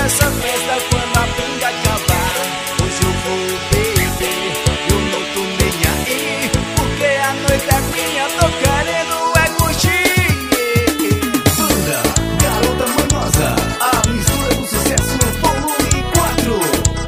dessa festa quando a pinga acabar. Hoje eu vou beber, eu não tô nem aí, porque a noite é minha, tô querendo é curtir. Banda Garota Manhosa, a mistura do sucesso volume 4.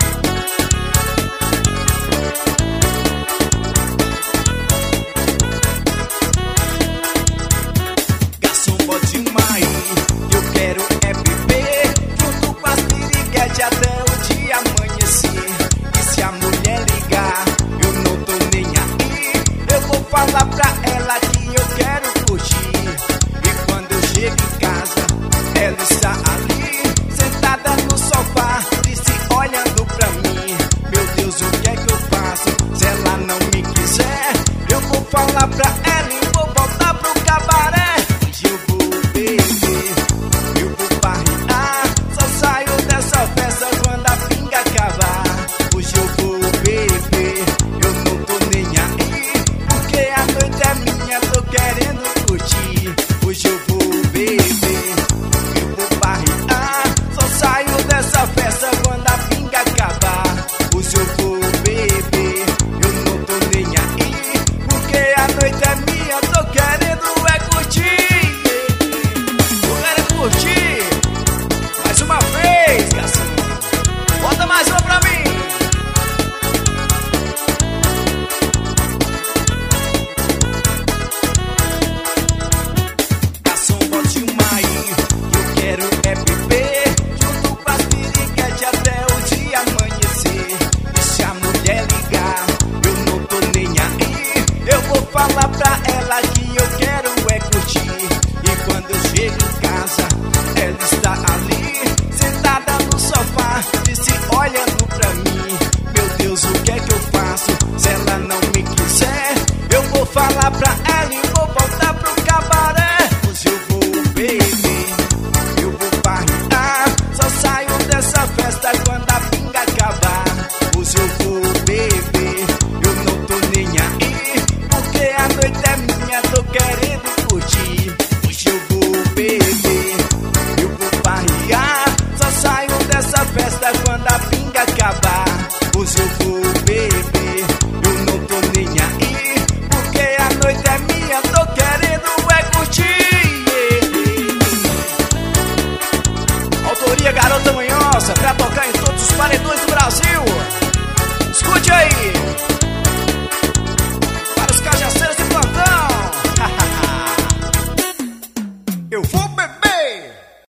Garçom, bote uma aí, eu quero é beber, junto com as piriguete até o dia amanhecer. E se a mulher ligar, eu não tô nem aí, eu vou falar pra ela que eu quero curtir. E quando eu chego em casa, ela está ali, sentada no sofá, disse olhando pra mim. Meu Deus, o que é que eu faço? Se ela não me quiser, eu vou falar pra ela e vou voltar pro cabaré. Hoje eu vou beber, eu vou barrear, só saio dessa festa quando a pinga acabar. Hoje eu vou beber, eu não tô nem aí, porque a noite é minha, tô querendo curtir. Hoje eu vou beber, eu vou barrear, só saio dessa festa quando a pinga acabar. Hoje eu vou beber, eu não tô nem aí, porque a noite é minha, tô querendo é curtir. Eu quero curtir mais uma vez, garçom. Bota mais uma pra mim. Garçom, bote uma aí, eu quero é beber, junto com as piriguete até o dia amanhecer. E se a mulher ligar, eu não tô nem aí, eu vou falar pra ela que eu quero é curtir. E quando eu chego em casa, ela está ali, sentada no sofá, disse olhando pra mim. Meu Deus, o que é que eu faço? Se ela não me quiser, eu vou falar pra ela e vou voltar pro cabaré. Hoje eu vou beber, eu vou barrear, só saio dessa festa quando a pinga acabar. Hoje eu vou beber, eu não tô nem aí, porque a noite é minha, tô querendo curtir. Hoje eu vou beber, eu vou barrear, só saio dessa festa quando a pinga acabar. Hoje eu vou beber, eu não tô nem aí, porque a noite é minha, tô querendo é curtir. Autoria Garota Manhosa, pra tocar em todos os paredões do Brasil. Escute aí, para os cajaceiros de plantão. Eu vou beber.